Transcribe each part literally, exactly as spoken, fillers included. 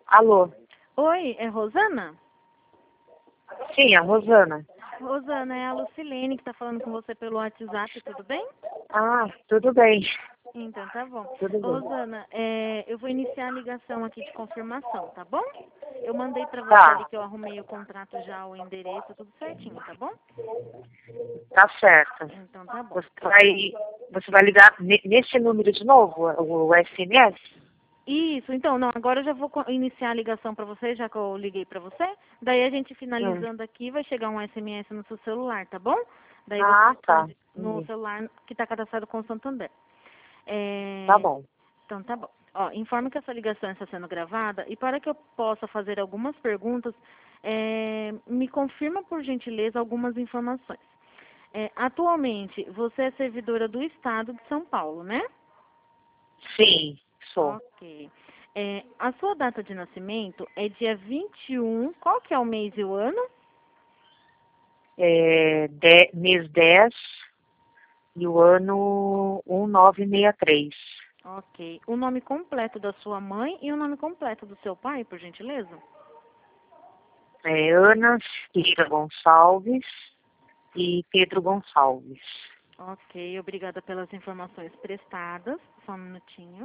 Alô? Oi, é Rosana? Sim, a Rosana. Rosana, é a Lucilene que está falando com você pelo WhatsApp, tudo bem? Ah, tudo bem. Então tá bom. Tudo Ô, bem. Rosana, é, eu vou iniciar a ligação aqui de confirmação, tá bom? Eu mandei para você ali Tá, que eu arrumei o contrato já, o endereço, tudo certinho, tá bom? tá certo. Então tá bom. Você vai, você vai ligar ne- nesse número de novo, o, o S M S? Isso, então, não, agora eu já vou co- iniciar a ligação para você, já que eu liguei para você. Daí a gente Hum. finalizando aqui, vai chegar um S M S no seu celular, tá bom? Daí você Ah, tá. responde no Entendi. celular que está cadastrado com o Santander. Tá É, bom. então tá bom. Ó, informe que essa ligação está sendo gravada e para que eu possa fazer algumas perguntas, é, me confirma por gentileza algumas informações. É, atualmente, você é servidora do Estado de São Paulo, né? Sim, sou. Ok. É, a sua data de nascimento é dia vinte e um. Qual que é o mês e o ano? É, de- mês dez e o ano um nove seis três. Ok. O nome completo da sua mãe e o nome completo do seu pai, por gentileza? É, Ana Lira Gonçalves e Pedro Gonçalves. Ok, obrigada pelas informações prestadas. Só um minutinho.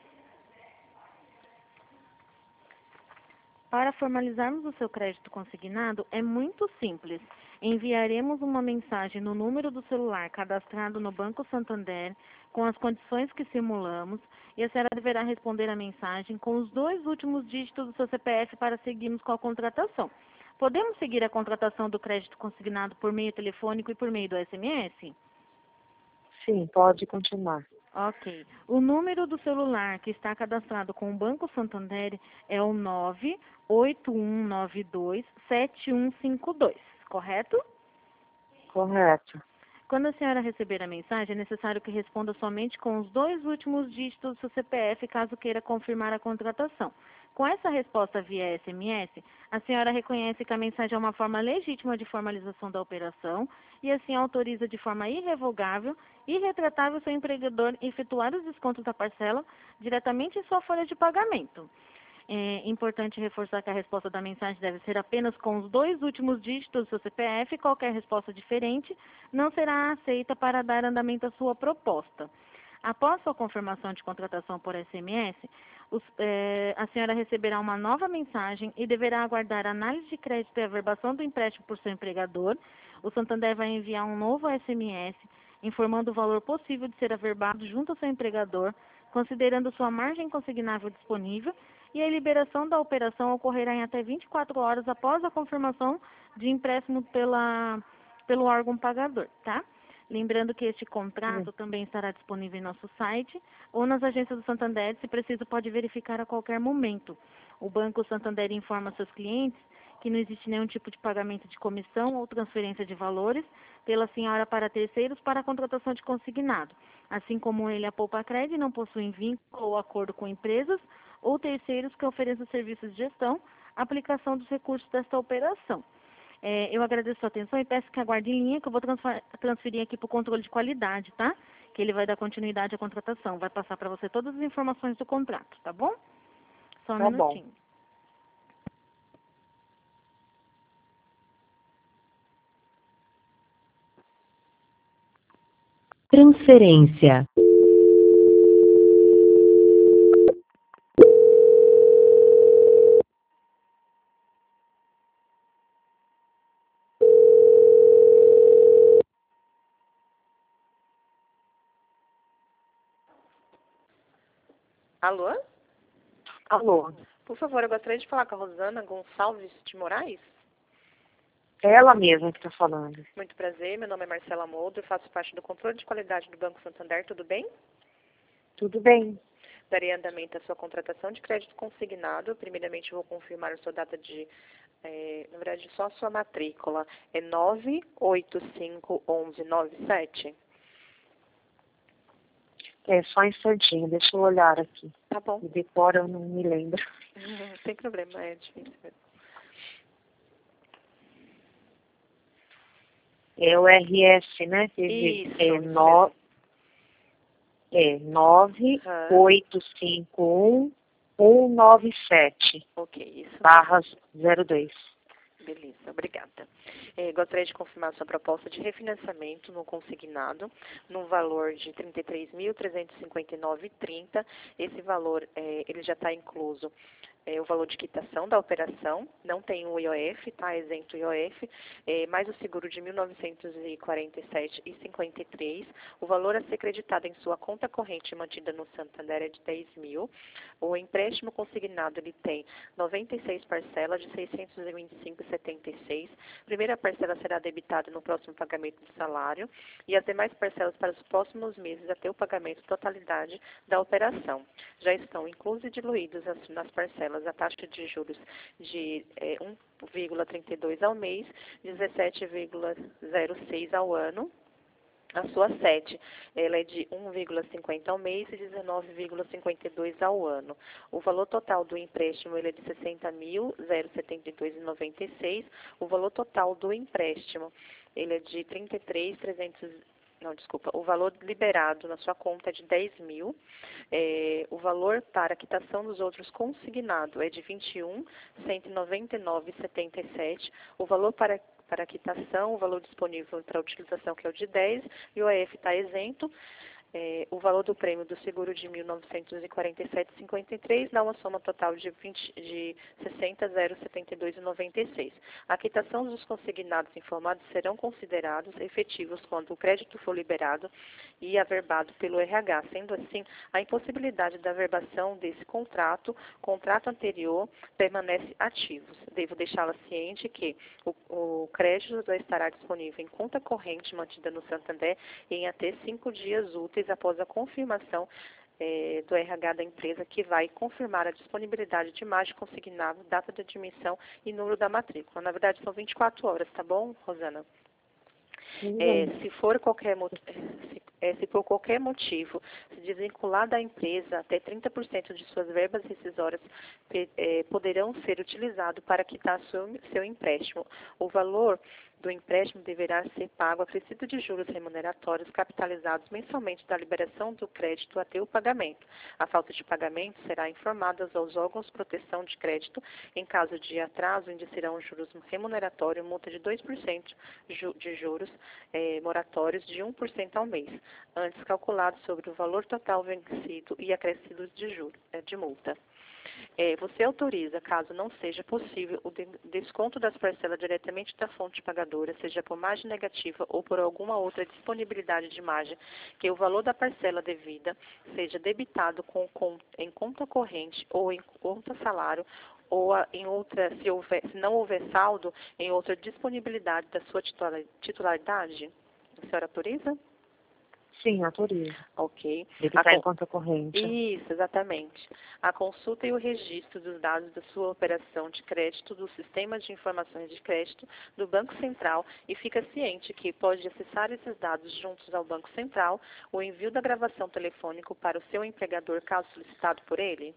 Para formalizarmos o seu crédito consignado, é muito simples. Enviaremos uma mensagem no número do celular cadastrado no Banco Santander, com as condições que simulamos, e a senhora deverá responder a mensagem com os dois últimos dígitos do seu C P F para seguirmos com a contratação. Podemos seguir a contratação do crédito consignado por meio telefônico e por meio do S M S? Sim, pode continuar. Ok. O número do celular que está cadastrado com o Banco Santander é o nove oito um nove dois sete um cinco dois, correto? Correto. Quando a senhora receber a mensagem, é necessário que responda somente com os dois últimos dígitos do seu C P F, caso queira confirmar a contratação. Com essa resposta via S M S, a senhora reconhece que a mensagem é uma forma legítima de formalização da operação e assim autoriza de forma irrevogável e irretratável seu empregador a efetuar os descontos da parcela diretamente em sua folha de pagamento. É importante reforçar que a resposta da mensagem deve ser apenas com os dois últimos dígitos do seu C P F. Qualquer resposta diferente não será aceita para dar andamento à sua proposta. Após sua confirmação de contratação por S M S, os, eh, a senhora receberá uma nova mensagem e deverá aguardar a análise de crédito e averbação do empréstimo por seu empregador. O Santander vai enviar um novo S M S informando o valor possível de ser averbado junto ao seu empregador, considerando sua margem consignável disponível, e a liberação da operação ocorrerá em até vinte e quatro horas após a confirmação de empréstimo pela, pelo órgão pagador, tá? Lembrando que este Hum. contrato também estará disponível em nosso site ou nas agências do Santander, se preciso pode verificar a qualquer momento. O Banco Santander informa seus clientes que não existe nenhum tipo de pagamento de comissão ou transferência de valores pela senhora para terceiros para a contratação de consignado. Assim como ele, a Poupa Cred não possui vínculo ou acordo com empresas ou terceiros que ofereçam serviços de gestão, aplicação dos recursos desta operação. É, eu agradeço a sua atenção e peço que aguarde em linha, que eu vou transferir aqui para o controle de qualidade, tá? Que ele vai dar continuidade à contratação. Vai passar para você todas as informações do contrato, tá bom? Só um Tá bom. minutinho. Transferência. Alô? Alô? Por favor, eu gostaria de falar com a Rosana Gonçalves de Moraes. É ela mesma que está falando. Muito prazer, meu nome é Marcela Moldo, faço parte do controle de qualidade do Banco Santander, tudo bem? Tudo bem. Darei andamento à sua contratação de crédito consignado. Primeiramente, vou confirmar a sua data de, é, na verdade, só a sua matrícula. É nove oito cinco um um nove sete. É só um instantinho, deixa eu olhar aqui. Tá bom. De decor eu não me lembro. Sem problema, é difícil mesmo. É o R S, né? Isso, É, isso no, mesmo. é nove Aham. oito cinco um cento e noventa e sete, Ok, isso. barra zero dois. Beleza, obrigada. É, gostaria de confirmar sua proposta de refinanciamento no consignado, no valor de trinta e três mil, trezentos e cinquenta e nove vírgula trinta. Esse valor, é, ele já está incluso é, o valor de quitação da operação, não tem o I O F, está isento o I O F, é, mais o seguro de mil novecentos e quarenta e sete vírgula cinquenta e três. O valor a ser creditado em sua conta corrente mantida no Santander é de dez mil. O empréstimo consignado ele tem noventa e seis parcelas de seiscentos e vinte e cinco vírgula setenta e seis. Primeira parcela será debitada no próximo pagamento do salário e as demais parcelas para os próximos meses até o pagamento totalidade da operação. Já estão inclusos e diluídos as, nas parcelas a taxa de juros de é, um vírgula trinta e dois ao mês, dezessete vírgula zero seis ao ano. A sua sete, ela é de um vírgula cinquenta ao mês e dezenove vírgula cinquenta e dois ao ano. O valor total do empréstimo ele é de sessenta mil, setenta e dois vírgula noventa e seis. O valor total do empréstimo ele é de trinta e três mil, trezentos Não, desculpa. O valor liberado na sua conta é de dez mil. É, o valor para a quitação dos outros consignado é de vinte e um mil, cento e noventa e nove vírgula setenta e sete. O valor para para a quitação, o valor disponível para utilização, que é o de dez, e o I O F está isento. É, o valor do prêmio do seguro de mil novecentos e quarenta e sete vírgula cinquenta e três dá uma soma total de, vinte, de sessenta mil, setenta e dois vírgula noventa e seis. A quitação dos consignados informados serão considerados efetivos quando o crédito for liberado e averbado pelo R H. Sendo assim, a impossibilidade da averbação desse contrato, contrato anterior, permanece ativos. Devo deixá-la ciente que o, o crédito já estará disponível em conta corrente mantida no Santander em até cinco dias úteis após a confirmação é, do R H da empresa, que vai confirmar a disponibilidade de imagem consignada, data de admissão e número da matrícula. Na verdade, são vinte e quatro horas, tá bom, Rosana? É, se for qualquer se, é, se por qualquer motivo se desvincular da empresa, até trinta por cento de suas verbas rescisórias é, poderão ser utilizados para quitar seu, seu empréstimo. O valor do empréstimo deverá ser pago acrescido de juros remuneratórios capitalizados mensalmente da liberação do crédito até o pagamento. A falta de pagamento será informada aos órgãos de proteção de crédito. Em caso de atraso, indecerão juros remuneratórios, multa de dois por cento de juros eh, moratórios de um por cento ao mês, antes calculado sobre o valor total vencido e acrescidos de juros, eh, de multa. É, você autoriza, caso não seja possível, o de desconto das parcelas diretamente da fonte pagadora, seja por margem negativa ou por alguma outra disponibilidade de margem, que o valor da parcela devida seja debitado com, com, em conta corrente ou em conta salário, ou a, em outra, se, houver, se não houver saldo, em outra disponibilidade da sua titularidade? A senhora autoriza? Sim, autorizo. Ok. Debitar em conta corrente. Isso, exatamente. A consulta e o registro dos dados da sua operação de crédito do Sistema de Informações de Crédito do Banco Central, e fica ciente que pode acessar esses dados juntos ao Banco Central, o envio da gravação telefônica para o seu empregador, caso solicitado por ele?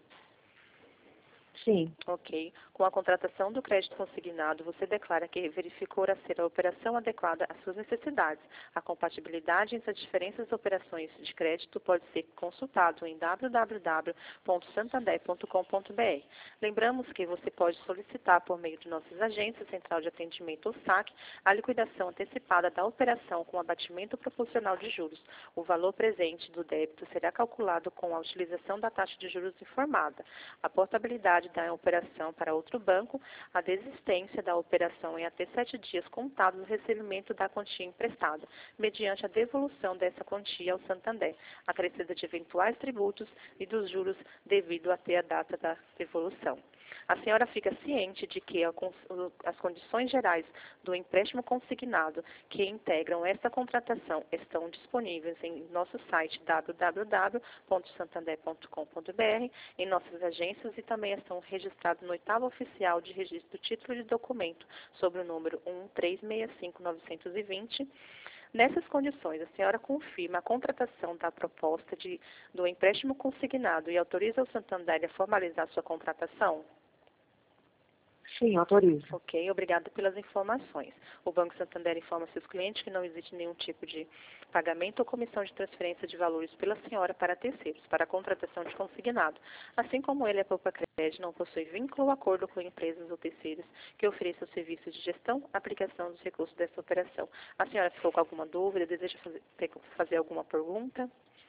Sim. Ok. Com a contratação do crédito consignado, você declara que verificou a ser a operação adequada às suas necessidades. A compatibilidade entre as diferentes operações de crédito pode ser consultado em w w w ponto santander ponto com ponto b r. Lembramos que você pode solicitar, por meio de nossas agências, Central de Atendimento ou S A C, a liquidação antecipada da operação com abatimento proporcional de juros. O valor presente do débito será calculado com a utilização da taxa de juros informada. A portabilidade da operação para outro banco, a desistência da operação em até sete dias contados do recebimento da quantia emprestada, mediante a devolução dessa quantia ao Santander, acrescida de eventuais tributos e dos juros devido até a data da devolução. A senhora fica ciente de que as condições gerais do empréstimo consignado que integram esta contratação estão disponíveis em nosso site w w w ponto santander ponto com ponto b r, em nossas agências, e também estão registrados no oitavo oficial de registro do título de documento sobre o número um três seis cinco nove dois zero. Nessas condições, a senhora confirma a contratação da proposta de, do empréstimo consignado e autoriza o Santander a formalizar sua contratação? Sim, autorizo. Ok, obrigada pelas informações. O Banco Santander informa seus clientes que não existe nenhum tipo de pagamento ou comissão de transferência de valores pela senhora para terceiros, para a contratação de consignado. Assim como ele, a Poupa Crédito não possui vínculo ou acordo com empresas ou terceiros que ofereçam serviços de gestão, aplicação dos recursos dessa operação. A senhora ficou com alguma dúvida? Deseja fazer, fazer alguma pergunta?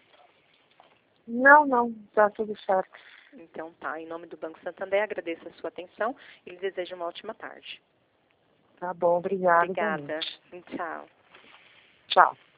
Não, não, está tudo certo. Então tá, em nome do Banco Santander, agradeço a sua atenção e lhe desejo uma ótima tarde. Tá bom, obrigada. Obrigada. Tchau. Tchau.